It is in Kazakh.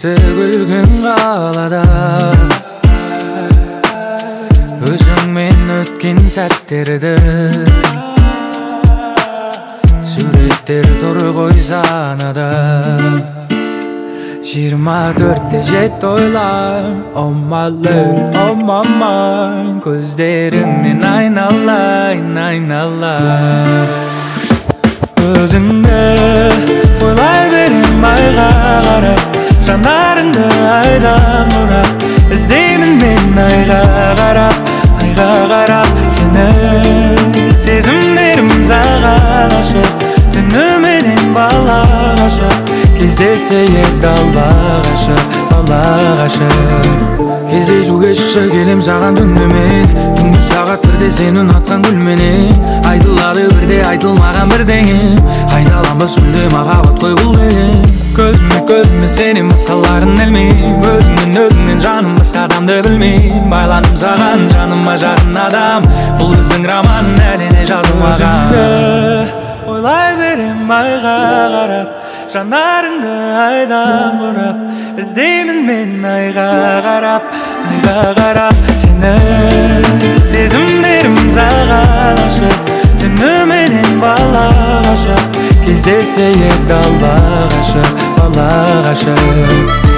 Есті күлгін қалада Өзіңмен өткен сәттерді Суреттер тұр ғой санада 24-те жет ойлам Oh my love, oh my mind Көздеріңнен айналайын, айналайын Өзіңді ойлай берем айға қарап Жанарыңды айдан бұрап Іздеймін мен айға қарап Сені сезімдерім саған ашық Түніменен бала ғашық Кездесейік дала ғашық Кездесуге шықшы келем саған түнімен Түнгі сағат бірде сен ұнатқан гүлменен Айтылады бірде айтылмаған бірдеңе Қайталанбас мүлде махаббат қой бұл деген Көзіме сенен басқаларын ілмейм Өзіңнен жаным басқа адамды білмейм Байланым саған жаныма жақын адам Бұл біздің роман әліне жазылмаған Өзіңді ойлай берем айға қарап Жанарыңды айдан бұрап Іздеймін мен айға қарап Сені сезімдерім саған ашық Түніменен бала ғашық Кездесейік дала ғашық